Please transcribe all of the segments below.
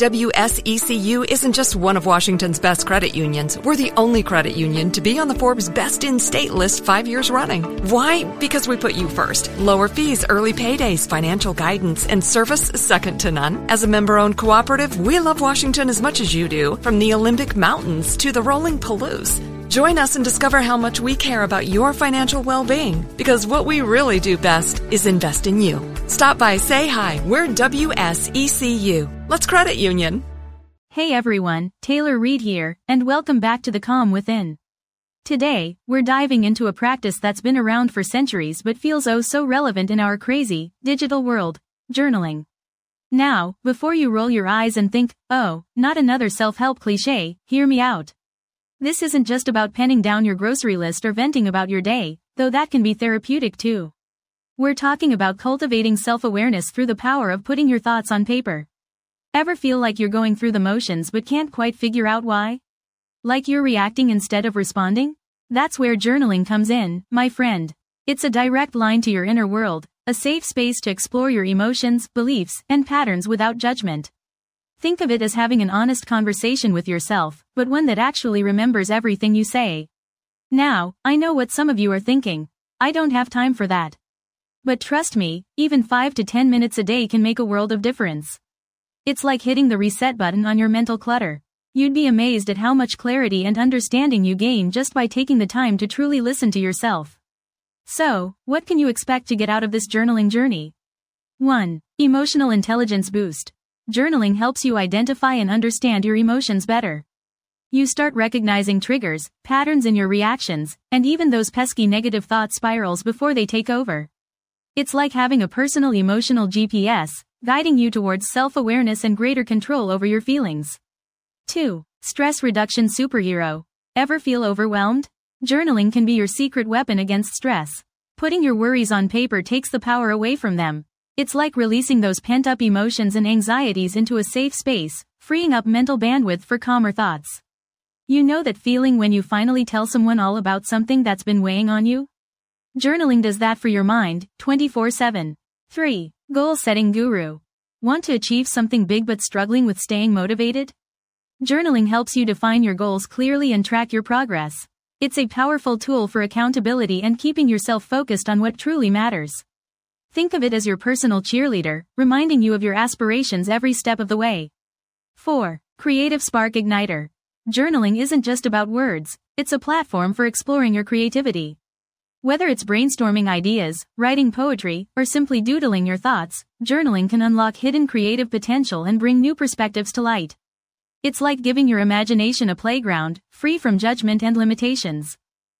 WSECU isn't just one of Washington's best credit unions. We're the only credit union to be on the Forbes Best in State list 5 years running. Why? Because we put you first. Lower fees, early paydays, financial guidance, and service second to none. As a member-owned cooperative, we love Washington as much as you do, from the Olympic Mountains to the rolling Palouse. Join us and discover how much we care about your financial well-being, because what we really do best is invest in you. Stop by, say hi. We're WSECU. Let's credit union. Hey everyone, Taylor Reed here, and welcome back to The Calm Within. Today, we're diving into a practice that's been around for centuries but feels oh so relevant in our crazy, digital world: journaling. Now, before you roll your eyes and think, oh, not another self-help cliche, hear me out. This isn't just about penning down your grocery list or venting about your day, though that can be therapeutic too. We're talking about cultivating self-awareness through the power of putting your thoughts on paper. Ever feel like you're going through the motions but can't quite figure out why? Like you're reacting instead of responding? That's where journaling comes in, my friend. It's a direct line to your inner world, a safe space to explore your emotions, beliefs, and patterns without judgment. Think of it as having an honest conversation with yourself, but one that actually remembers everything you say. Now, I know what some of you are thinking. I don't have time for that. But trust me, even 5 to 10 minutes a day can make a world of difference. It's like hitting the reset button on your mental clutter. You'd be amazed at how much clarity and understanding you gain just by taking the time to truly listen to yourself. So, what can you expect to get out of this journaling journey? 1. Emotional intelligence boost. Journaling helps you identify and understand your emotions better. You start recognizing triggers, patterns in your reactions, and even those pesky negative thought spirals before they take over. It's like having a personal emotional GPS, guiding you towards self-awareness and greater control over your feelings. 2. Stress reduction superhero. Ever feel overwhelmed? Journaling can be your secret weapon against stress. Putting your worries on paper takes the power away from them. It's like releasing those pent-up emotions and anxieties into a safe space, freeing up mental bandwidth for calmer thoughts. You know that feeling when you finally tell someone all about something that's been weighing on you? Journaling does that for your mind, 24/7. 3. Goal-setting guru. Want to achieve something big but struggling with staying motivated? Journaling helps you define your goals clearly and track your progress. It's a powerful tool for accountability and keeping yourself focused on what truly matters. Think of it as your personal cheerleader, reminding you of your aspirations every step of the way. 4. Creative spark igniter. Journaling isn't just about words, it's a platform for exploring your creativity. Whether it's brainstorming ideas, writing poetry, or simply doodling your thoughts, journaling can unlock hidden creative potential and bring new perspectives to light. It's like giving your imagination a playground, free from judgment and limitations.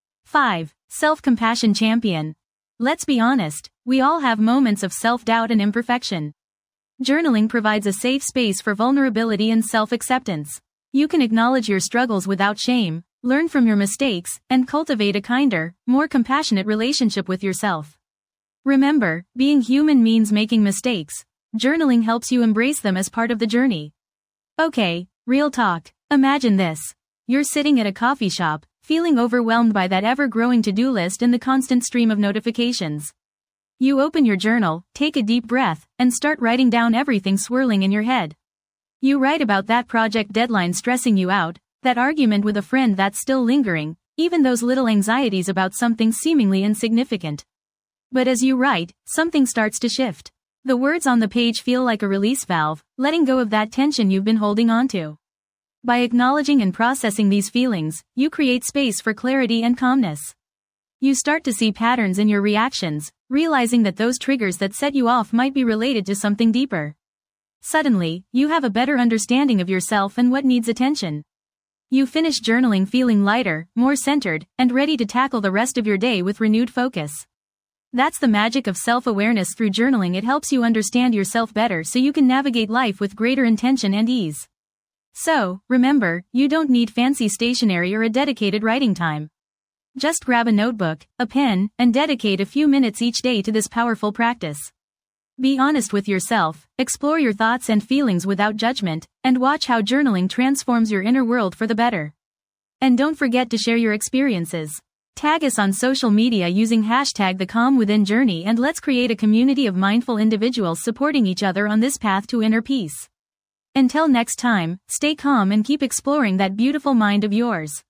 5. Self-compassion champion. Let's be honest, we all have moments of self-doubt and imperfection. Journaling provides a safe space for vulnerability and self-acceptance. You can acknowledge your struggles without shame, learn from your mistakes, and cultivate a kinder, more compassionate relationship with yourself. Remember, being human means making mistakes. Journaling helps you embrace them as part of the journey. Okay, real talk. Imagine this. You're sitting at a coffee shop, feeling overwhelmed by that ever-growing to-do list and the constant stream of notifications. You open your journal, take a deep breath, and start writing down everything swirling in your head. You write about that project deadline stressing you out, that argument with a friend that's still lingering, even those little anxieties about something seemingly insignificant. But as you write, something starts to shift. The words on the page feel like a release valve, letting go of that tension you've been holding onto. By acknowledging and processing these feelings, you create space for clarity and calmness. You start to see patterns in your reactions, realizing that those triggers that set you off might be related to something deeper. Suddenly, you have a better understanding of yourself and what needs attention. You finish journaling feeling lighter, more centered, and ready to tackle the rest of your day with renewed focus. That's the magic of self-awareness through journaling. It helps you understand yourself better so you can navigate life with greater intention and ease. So, remember, you don't need fancy stationery or a dedicated writing time. Just grab a notebook, a pen, and dedicate a few minutes each day to this powerful practice. Be honest with yourself, explore your thoughts and feelings without judgment, and watch how journaling transforms your inner world for the better. And don't forget to share your experiences. Tag us on social media using #TheCalmWithinJourney and let's create a community of mindful individuals supporting each other on this path to inner peace. Until next time, stay calm and keep exploring that beautiful mind of yours.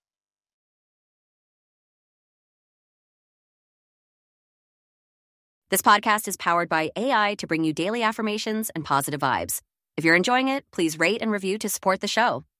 This podcast is powered by AI to bring you daily affirmations and positive vibes. If you're enjoying it, please rate and review to support the show.